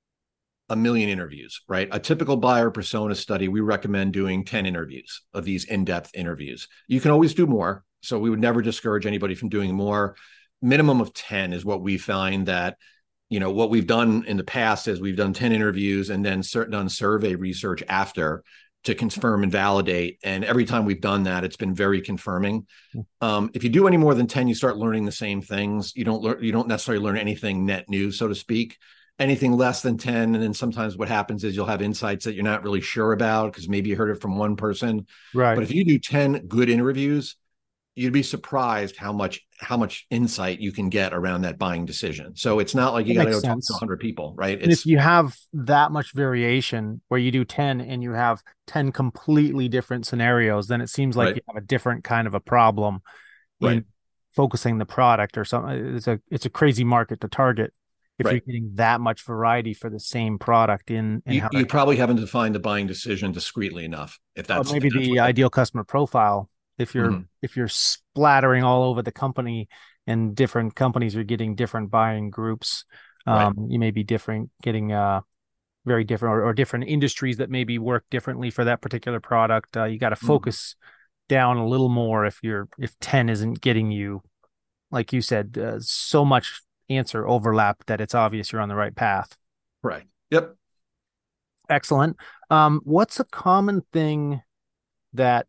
a million interviews, right? A typical buyer persona study, we recommend doing ten interviews of these in-depth interviews. You can always do more. So we would never discourage anybody from doing more. Minimum of ten is what we find that, you know, what we've done in the past is we've done ten interviews and then done survey research after to confirm and validate. And every time we've done that, it's been very confirming. Um, if you do any more than ten, you start learning the same things. You don't learn, you don't necessarily learn anything net new, so to speak. Anything less than ten, and then sometimes what happens is you'll have insights that you're not really sure about because maybe you heard it from one person. right. But if you do ten good interviews, you'd be surprised how much how much insight you can get around that buying decision. So it's not like you got to go talk to one hundred people, right? And if It's you have that much variation where you do ten and you have ten completely different scenarios, then it seems like right, you have a different kind of a problem right, in focusing the product or something. It's a it's a crazy market to target if you're right. getting that much variety for the same product in in You, how you to, probably haven't defined the buying decision discreetly enough. If or that's maybe if that's the what that, ideal customer profile. If you're mhm, if you're splattering all over the company and different companies are getting different buying groups, right, um, you may be different getting uh very different, or, or different industries that maybe work differently for that particular product. Uh, you got to mhm, focus down a little more if you're if ten isn't getting you, like you said, uh, so much answer overlap that it's obvious you're on the right path. right, yep. Excellent. Um, what's a common thing that,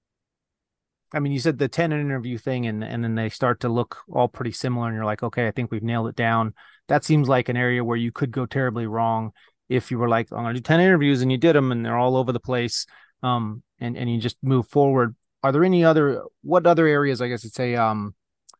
I mean, you said the ten interview thing, and and then they start to look all pretty similar, and you're like, okay, I think we've nailed it down. That seems like an area where you could go terribly wrong if you were like, I'm gonna do ten interviews, and you did them, and they're all over the place, um, and and you just move forward. Are there any other what other areas, I guess it's a um,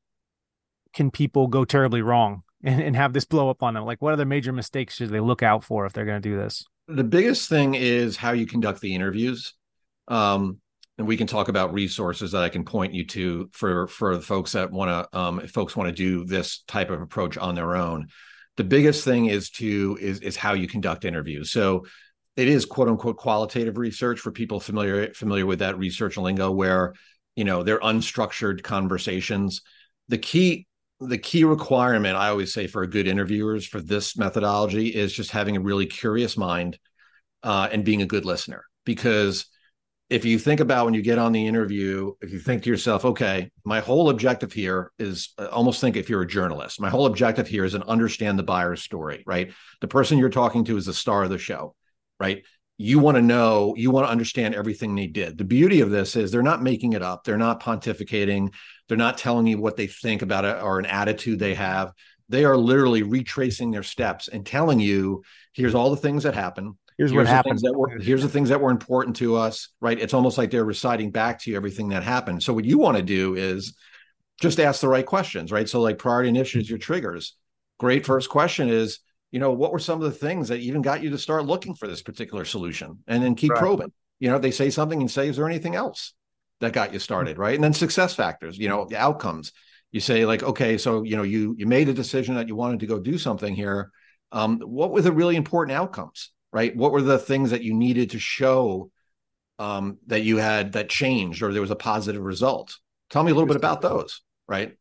can people go terribly wrong and, and have this blow up on them? Like, what other major mistakes should they look out for if they're going to do this? The biggest thing is how you conduct the interviews. Um, and we can talk about resources that I can point you to for for the folks that want to um, if folks want to do this type of approach on their own. The biggest thing is to is is how you conduct interviews. So it is quote unquote qualitative research for people familiar familiar with that research lingo, where you know they're unstructured conversations. The key the key requirement I always say for a good interviewers for this methodology is just having a really curious mind uh, and being a good listener. Because if you think about when you get on the interview, if you think to yourself, okay, my whole objective here is uh, almost think if you're a journalist, my whole objective here is to understand the buyer's story, right? The person you're talking to is the star of the show, right? You want to know, you want to understand everything they did. The beauty of this is they're not making it up. They're not pontificating. They're not telling you what they think about it or an attitude they have. They are literally retracing their steps and telling you, here's all the things that happen. Here's, Here's what the happened. things that were here's the things that were important to us, right? It's almost like they're reciting back to you everything that happened. So what you want to do is just ask the right questions, right? So like priority initiatives, your triggers. Great first question is, you know, what were some of the things that even got you to start looking for this particular solution? And then keep Right. probing. You know, they say something and say, is there anything else that got you started, right? And then success factors, you know, the outcomes. You say like, okay, so you know, you you made a decision that you wanted to go do something here. Um, what were the really important outcomes? Right? What were the things that you needed to show um, that you had that changed or there was a positive result? Tell me a little bit about those, right?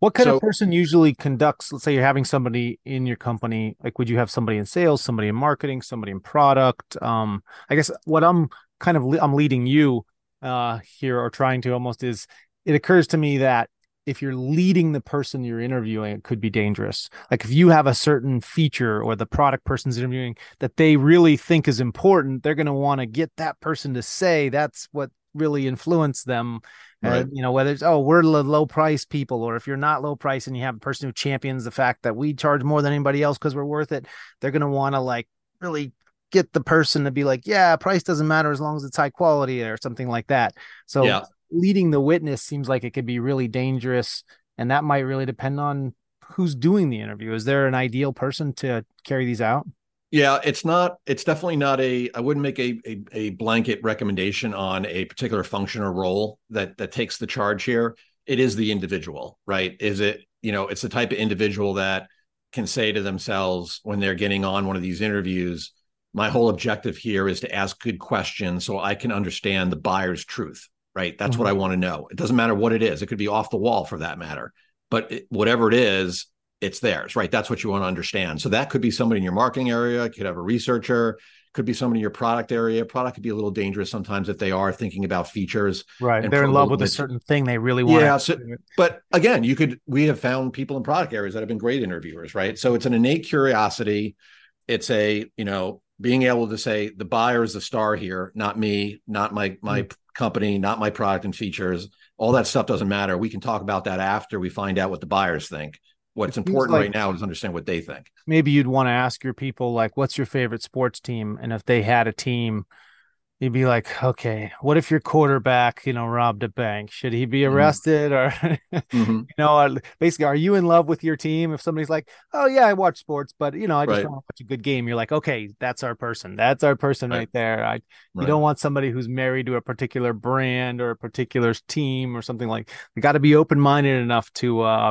What kind of So person usually conducts, let's say you're having somebody in your company, like would you have somebody in sales, somebody in marketing, somebody in product? Um, I guess what I'm kind of, le- I'm leading you uh, here or trying to almost is it occurs to me that if you're leading the person you're interviewing, it could be dangerous. Like if you have a certain feature or the product person's interviewing that they really think is important, they're going to want to get that person to say that's what really influenced them. Uh, right. you know, whether it's, oh, we're the low price people, or if you're not low price and you have a person who champions the fact that we charge more than anybody else because we're worth it, they're going to want to like really get the person to be like, yeah, price doesn't matter as long as it's high quality or something like that. So Yeah. leading the witness seems like it could be really dangerous. And that might really depend on who's doing the interview. Is there an ideal person to carry these out? Yeah, it's not, it's definitely not a, I wouldn't make a, a, a blanket recommendation on a particular function or role that that takes the charge here. It is the individual, right? Is it, you know, it's the type of individual that can say to themselves when they're getting on one of these interviews, my whole objective here is to ask good questions so I can understand the buyer's truth, right? That's what Mhm. I want to know. It doesn't matter what it is. It could be off the wall for that matter. But it, whatever it is, it's theirs, right? That's what you want to understand. So that could be somebody in your marketing area, could have a researcher, could be somebody in your product area. Product could be a little dangerous sometimes if they are thinking about features Right. and They're in love with probing a it. certain thing. They really want Yeah. So, to. but again, you could, we have found people in product areas that have been great interviewers, right? So it's an innate curiosity. It's a, you know, being able to say the buyer is the star here, not me, not my, my company, not my product and features. All that stuff doesn't matter. We can talk about that after we find out what the buyers think. It What's seems important like right now is understand what they think. maybe you'd want to ask your people, like, what's your favorite sports team? And if they had a team, you'd be like, okay, what if your quarterback, you know, robbed a bank? Should he be Mm-hmm. arrested? Or, you Mm-hmm. know, uh, basically, are you in love with your team? If somebody's like, oh, yeah, I watch sports, but, you know, I just Right. want to watch a good game. You're like, okay, that's our person. That's our person Right. right there. I, you Right. don't want somebody who's married to a particular brand or a particular team or something like, you got to be open-minded enough to, uh,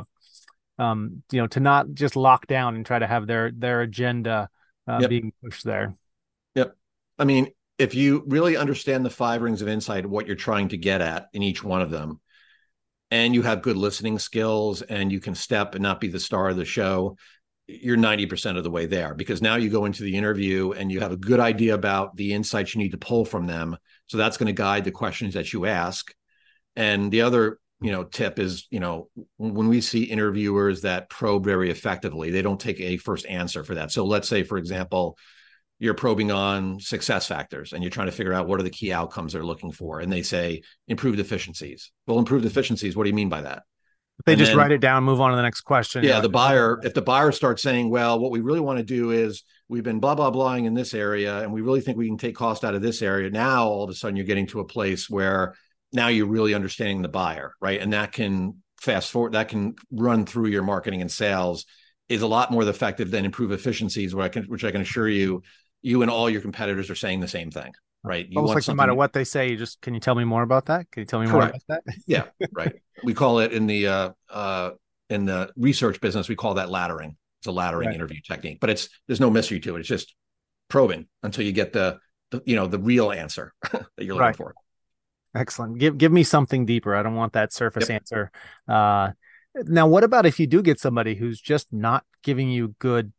um, you know, to not just lock down and try to have their, their agenda, uh, Yep. being pushed there. Yep. I mean, if you really understand the five rings of insight, what you're trying to get at in each one of them, and you have good listening skills and you can step and not be the star of the show, you're ninety percent of the way there, because now you go into the interview and you have a good idea about the insights you need to pull from them. So that's going to guide the questions that you ask. And the other, you know, tip is, you know, when we see interviewers that probe very effectively, they don't take a first answer for that. So let's say, for example, you're probing on success factors and you're trying to figure out what are the key outcomes they're looking for. And they say improved efficiencies. Well, improved efficiencies, what do you mean by that? If they And just then, write it down, move on to the next question. You're yeah, like, the buyer, if the buyer starts saying, well, what we really want to do is we've been blah, blah, blahing in this area, and we really think we can take cost out of this area. Now, all of a sudden, you're getting to a place where now you're really understanding the buyer, right? And that can fast forward, that can run through your marketing and sales is a lot more effective than improve efficiencies, which I can, which I can assure you, you and all your competitors are saying the same thing, right? You almost want like no matter something what they say, you just, can you tell me more about that? Can you tell me more about correct. that? Yeah, right. We call it in the uh, uh, in the research business, we call that laddering. It's a laddering Right. interview technique, but it's there's no mystery to it. It's just probing until you get the, the you know the real answer that you're looking Right. for. Excellent. Give give me something deeper. I don't want that surface Yep. answer. Uh, now, what about if you do get somebody who's just not giving you good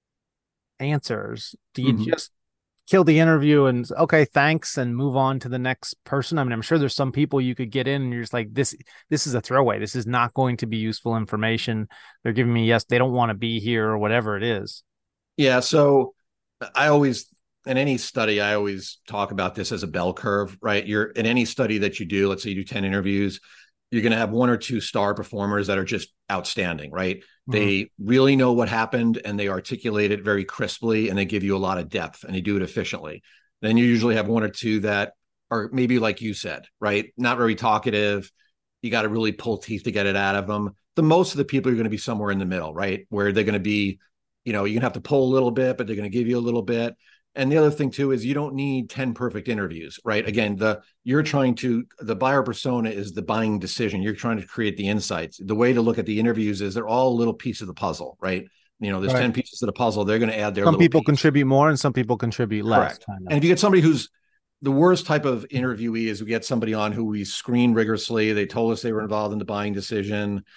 answers? Do you Mm-hmm. just kill the interview and okay, thanks, and move on to the next person? I mean, I'm sure there's some people you could get in and you're just like, this this is a throwaway. This is not going to be useful information. They're giving me yes, they don't want to be here or whatever it is. Yeah. So I always, in any study, I always talk about this as a bell curve, right? You're in any study that you do, let's say you do ten interviews, you're going to have one or two star performers that are just outstanding, right? Mhm. They really know what happened and they articulate it very crisply and they give you a lot of depth and they do it efficiently. Then you usually have one or two that are maybe like you said, right? Not very talkative. You got to really pull teeth to get it out of them. The most of the people are going to be somewhere in the middle, right? Where they're going to be, you know, you're going to have to pull a little bit, but they're going to give you a little bit. And the other thing too is you don't need ten perfect interviews, right? Again, the you're trying to the buyer persona is the buying decision. You're trying to create the insights. The way to look at the interviews is they're all a little piece of the puzzle, right? You know, there's Right. ten pieces of the puzzle. They're going to add their Some little people piece. contribute more and some people contribute less, Correct. kind of. And if you get somebody who's the worst type of interviewee is we get somebody on who we screen rigorously. They told us they were involved in the buying decision.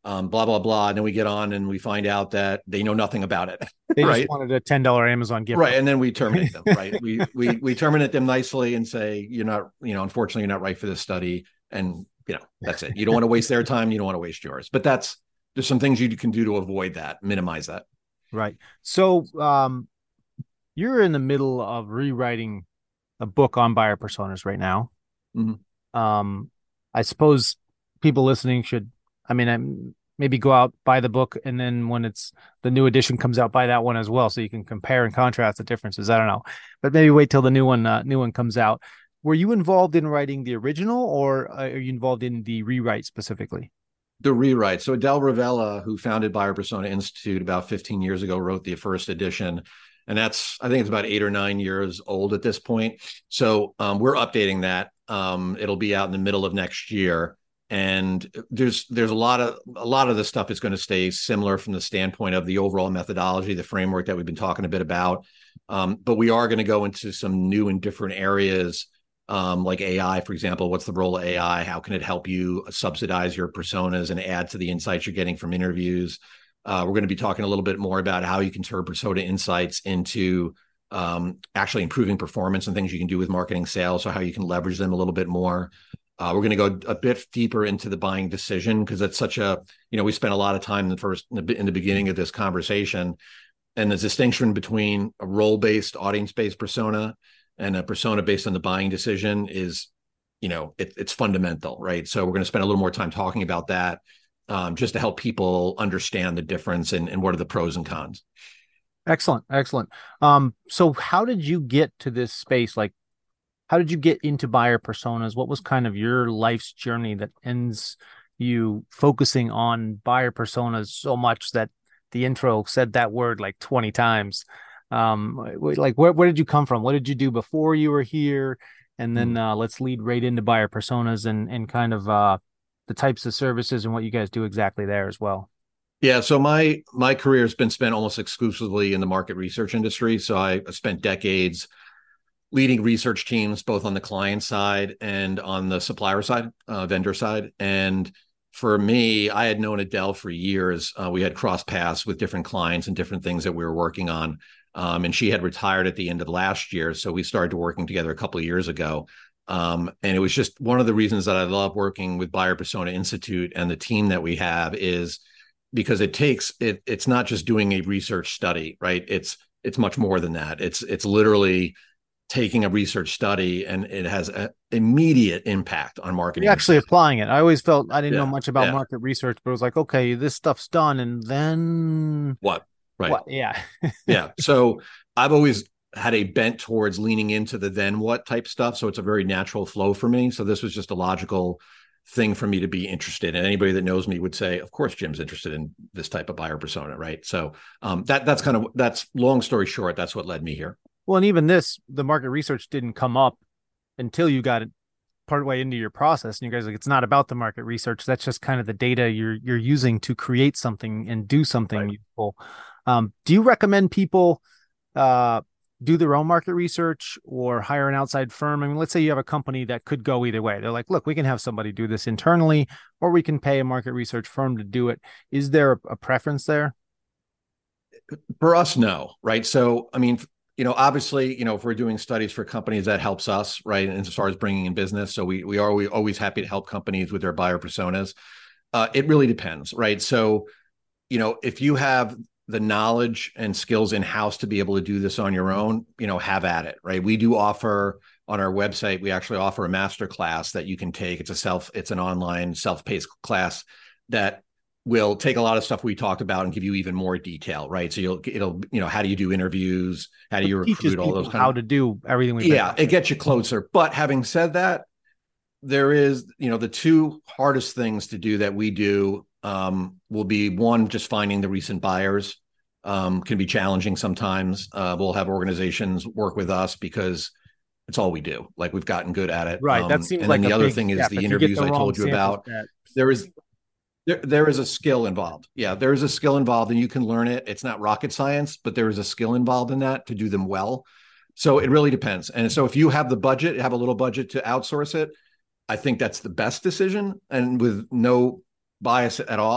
um, blah, blah, blah. And then we get on and we find out that they know nothing about it. They right. just wanted a ten dollar Amazon gift. Right. And then we terminate them. Right. we, we, we terminate them nicely and say, you're not, you know, unfortunately, you're not right for this study. And, you know, that's it. You don't want to waste their time. You don't want to waste yours. But that's, there's some things you can do to avoid that, minimize that. Right. So um, you're in the middle of rewriting a book on buyer personas right now. Mm-hmm. Um, I suppose people listening should, I mean, I'm, maybe go out, buy the book, and then when it's the new edition comes out, buy that one as well, so you can compare and contrast the differences. I don't know, but maybe wait till the new one, uh, new one comes out. Were you involved in writing the original, or are you involved in the rewrite specifically? The rewrite. So Adele Ravella, who founded Buyer Persona Institute about fifteen years ago, wrote the first edition. And that's, I think it's about eight or nine years old at this point. So um, we're updating that. Um, it'll be out in the middle of next year. And there's there's a lot of a lot of the stuff is going to stay similar from the standpoint of the overall methodology, the framework that we've been talking a bit about. Um, but we are going to go into some new and different areas, um, like A I, for example. What's the role of A I? How can it help you subsidize your personas and add to the insights you're getting from interviews? Uh, we're going to be talking a little bit more about how you can turn persona insights into um, actually improving performance and things you can do with marketing sales, so how you can leverage them a little bit more. Uh, we're going to go a bit deeper into the buying decision, because it's such a, you know, we spent a lot of time in the first, in the, in the beginning of this conversation, and the distinction between a role-based, audience-based persona and a persona based on the buying decision is, you know, it, it's fundamental, right? So we're going to spend a little more time talking about that, um, just to help people understand the difference and, and what are the pros and cons. Excellent. Excellent. Um, so how did you get to this space? Like, how did you get into buyer personas? What was kind of your life's journey that ends you focusing on buyer personas so much that the intro said that word like twenty times? Um, like, where, where did you come from? What did you do before you were here? And then uh, let's lead right into buyer personas and, and kind of uh, the types of services and what you guys do exactly there as well. Yeah, so my my career has been spent almost exclusively in the market research industry. So I spent decades leading research teams, both on the client side and on the supplier side, uh, vendor side. And for me, I had known Adele for years. Uh, we had crossed paths with different clients and different things that we were working on. Um, and she had retired at the end of last year. So we started working together a couple of years ago. Um, and it was just one of the reasons that I love working with Buyer Persona Institute and the team that we have is because it takes, it, it's not just doing a research study, right? It's, it's much more than that. It's, it's literally taking a research study and it has an immediate impact on marketing. You're actually applying it. I always felt I didn't yeah, know much about yeah. market research, but it was like, okay, this stuff's done. And then what? Right. What? Yeah. yeah. So I've always had a bent towards leaning into the then what type stuff. So it's a very natural flow for me. So this was just a logical thing for me to be interested in. Anybody that knows me would say, of course, Jim's interested in this type of buyer persona. Right. So um, that that's kind of, that's long story short, that's what led me here. Well, and even this, the market research didn't come up until you got it partway into your process. And you guys are like, it's not about the market research. That's just kind of the data you're you're using to create something and do something right. useful. Um, do you recommend people uh, do their own market research or hire an outside firm? I mean, let's say you have a company that could go either way. They're like, look, we can have somebody do this internally, or we can pay a market research firm to do it. Is there a, a preference there? For us, no. Right. So, I mean, you know, obviously, you know, if we're doing studies for companies, that helps us, right? And as far as bringing in business. So we we are we always happy to help companies with their buyer personas. Uh, it really depends, right? So, you know, if you have the knowledge and skills in-house to be able to do this on your own, you know, have at it, right? We do offer on our website, we actually offer a master class that you can take. It's a self, it's an online self-paced class that will take a lot of stuff we talked about and give you even more detail, right? So you'll, it'll, you know, how do you do interviews? How do you recruit all those kinds how of, to do everything. Yeah, it gets you closer. But having said that, there is, you know, the two hardest things to do that we do um, will be one, just finding the recent buyers um, can be challenging sometimes. Uh, we'll have organizations work with us because it's all we do. Like we've gotten good at it. Right. Um, that seems and like then the a other big thing is step. the If you interviews get the I wrong told you about. set. There is There, there is a skill involved. Yeah, there is a skill involved and you can learn it. It's not rocket science, but there is a skill involved in that to do them well. So it really depends. And so if you have the budget, have a little budget to outsource it, I think that's the best decision and with no bias at all.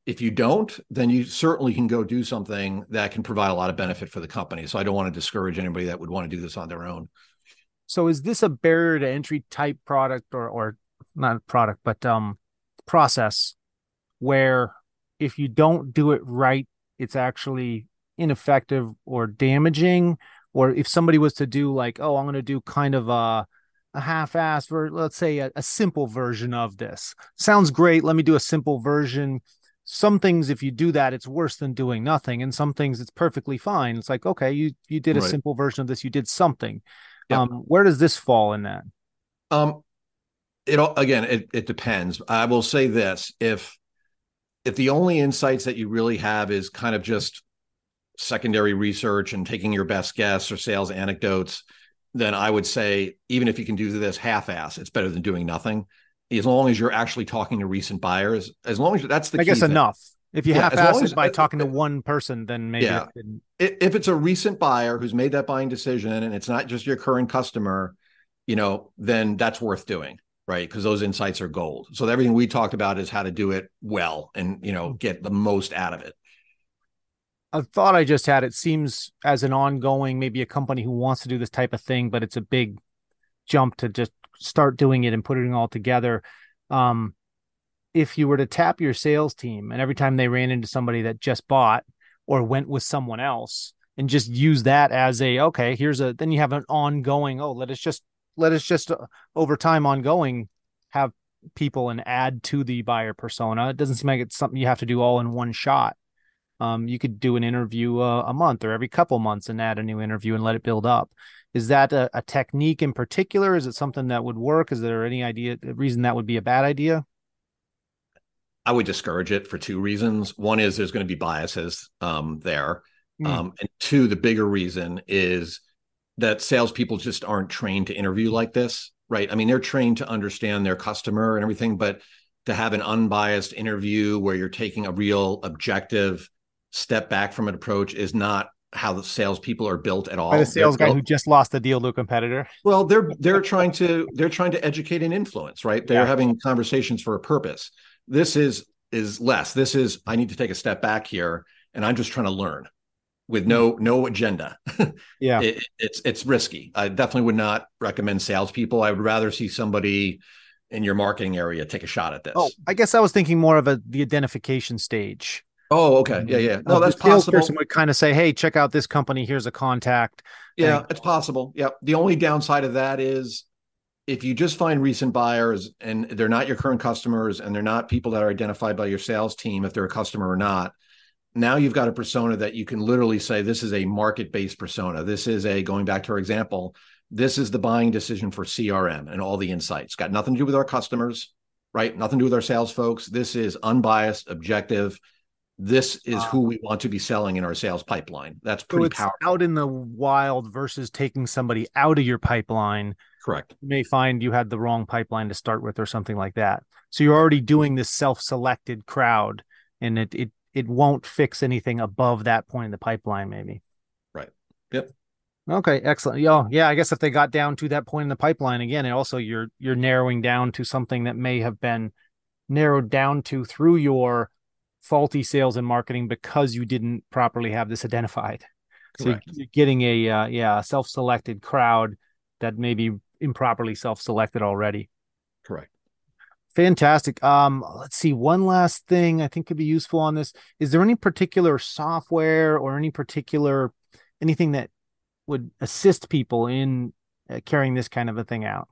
If you don't, then you certainly can go do something that can provide a lot of benefit for the company. So I don't want to discourage anybody that would want to do this on their own. So is this a barrier to entry type product, or or not product, but um process, where if you don't do it right, it's actually ineffective or damaging? Or if somebody was to do like, oh, I'm going to do kind of a a half-ass, or let's say a, a simple version of this. Sounds great. Let me do a simple version. Some things, if you do that, it's worse than doing nothing. And some things it's perfectly fine. It's like, okay, you you did a Right. simple version of this, you did something. Yep. Um, where does this fall in that? Um, it all again, it, it depends. I will say this: if if the only insights that you really have is kind of just secondary research and taking your best guess or sales anecdotes, then I would say even if you can do this half-ass, it's better than doing nothing. As long as you're actually talking to recent buyers, as long as that's the I key guess thing. enough. If you Yeah, as half-ass long it as by uh, talking to uh, one person, then maybe yeah, that didn't. if it's a recent buyer who's made that buying decision and it's not just your current customer, you know, then that's worth doing, right? Because those insights are gold. So everything we talked about is how to do it well and, you know, get the most out of it. A thought I just had, it seems as an ongoing, maybe a company who wants to do this type of thing, but it's a big jump to just start doing it and putting it all together. Um, if you were to tap your sales team and every time they ran into somebody that just bought or went with someone else, and just use that as a, okay, here's a, then you have an ongoing, oh, let us just, let us just uh, over time ongoing have people and add to the buyer persona. It doesn't seem like it's something you have to do all in one shot. Um, you could do an interview uh, a month or every couple months and add a new interview and let it build up. Is that a, a technique in particular? Is it something that would work? Is there any idea, reason that would be a bad idea? I would discourage it for two reasons. One is there's going to be biases um, there. Mm. Um, and two, the bigger reason is that salespeople just aren't trained to interview like this, right? I mean, they're trained to understand their customer and everything, but to have an unbiased interview where you're taking a real objective step back from an approach is not how the salespeople are built at By the all. They're sales guy who built just lost the deal to a competitor. well. They're they're trying to they're trying to educate and influence, right? They're Yeah. having conversations for a purpose. This is is less. This is I need to take a step back here, and I'm just trying to learn with Mm. no no agenda. Yeah. it, it's it's risky. I definitely would not recommend salespeople. I would rather see somebody in your marketing area take a shot at Oh, this. I guess I was thinking more of a the identification stage. Oh, okay. Yeah, Um, yeah. No, of the that's salesperson possible. would kind of say, "Hey, check out this company. Here's a contact." Yeah, Thank. it's possible. Yeah. The only downside of that is if you just find recent buyers and they're not your current customers and they're not people that are identified by your sales team, if they're a customer or not, now you've got a persona that you can literally say, this is a market-based persona. This is a, going back to our example, this is the buying decision for C R M and all the insights. Got nothing to do with our customers, right? Nothing to do with our sales folks. This is unbiased, objective. This is Uh, who we want to be selling in our sales pipeline. That's so pretty it's out powerful. in the wild versus taking somebody out of your pipeline. Correct. You may find you had the wrong pipeline to start with or something like that. So you're Right. already doing this self-selected crowd, and it it it won't fix anything above that point in the pipeline, maybe. Right. Yep. Okay, excellent. Yeah, yeah. I guess if they got down to that point in the pipeline again, and also you're you're narrowing down to something that may have been narrowed down to through your faulty sales and marketing because you didn't properly have this identified. So Correct. you're getting a uh, yeah, a self-selected crowd that may be improperly self-selected already. Correct. Fantastic. Um, let's see. One last thing I think could be useful on this. Is there any particular software or any particular anything that would assist people in uh, carrying this kind of a thing out?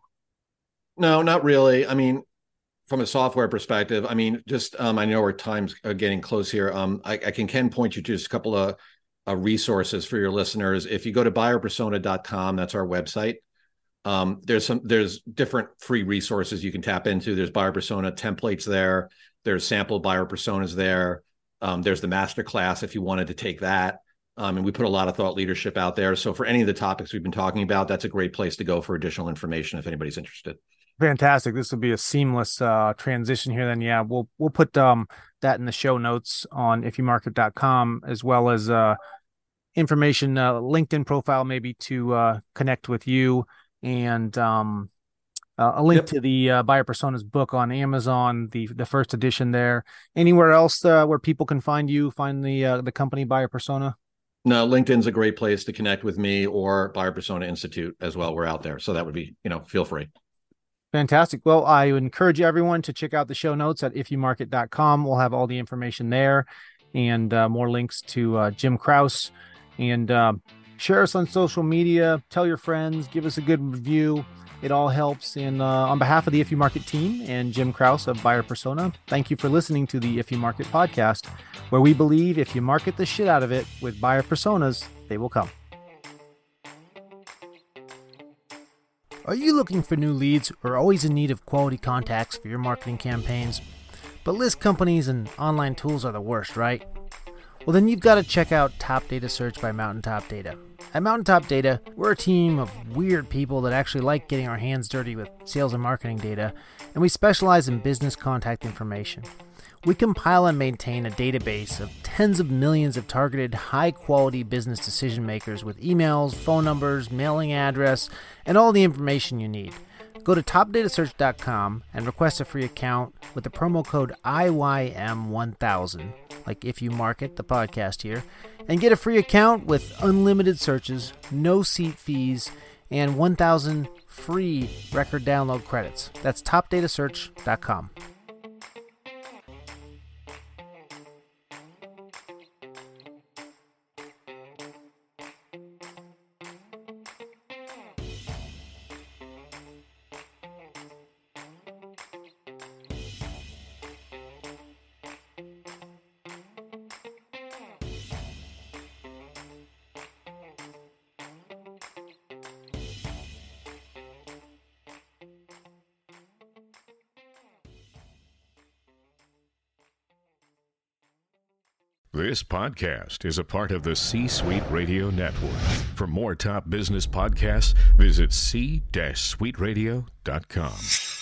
No, not really. I mean, from a software perspective, I mean, just um, I know our time's uh, getting close here. Um, I, I can can point you to just a couple of uh, resources for your listeners. If you go to buyer persona dot com, that's our website. Um, there's some there's different free resources you can tap into. There's buyer persona templates there. There's sample buyer personas there. Um, there's the master class if you wanted to take that. Um, and we put a lot of thought leadership out there. So for any of the topics we've been talking about, that's a great place to go for additional information if anybody's interested. Fantastic. This will be a seamless uh, transition here. Then, yeah, we'll we'll put um, that in the show notes on if you market dot com, as well as uh, information, uh, LinkedIn profile, maybe to uh, connect with you, and um, Uh, a link Yep. to the uh, Buyer Personas book on Amazon, the the first edition there. Anywhere else uh, where people can find you, find the uh, the company Buyer Persona? No, LinkedIn's a great place to connect with me, or Buyer Persona Institute as well. We're out there. So that would be, you know, feel free. Fantastic. Well, I would encourage everyone to check out the show notes at if you market dot com. We'll have all the information there and uh, more links to uh, Jim Krause. And uh, share us on social media. Tell your friends. Give us a good review. It all helps. And uh, on behalf of the If You Market team and Jim Krause of Buyer Persona, thank you for listening to the If You Market podcast, where we believe if you market the shit out of it with Buyer Personas, they will come. Are you looking for new leads or always in need of quality contacts for your marketing campaigns? But list companies and online tools are the worst, right? Well, then you've got to check out Top Data Search by Mountaintop Data. At Mountaintop Data, we're a team of weird people that actually like getting our hands dirty with sales and marketing data, and we specialize in business contact information. We compile and maintain a database of tens of millions of targeted, high-quality business decision makers with emails, phone numbers, mailing address, and all the information you need. Go to top data search dot com and request a free account with the promo code I Y M one thousand, like If You Market, the podcast here, and get a free account with unlimited searches, no seat fees, and one thousand free record download credits. That's top data search dot com. This podcast is a part of the C-Suite Radio Network. For more top business podcasts, visit c suite radio dot com.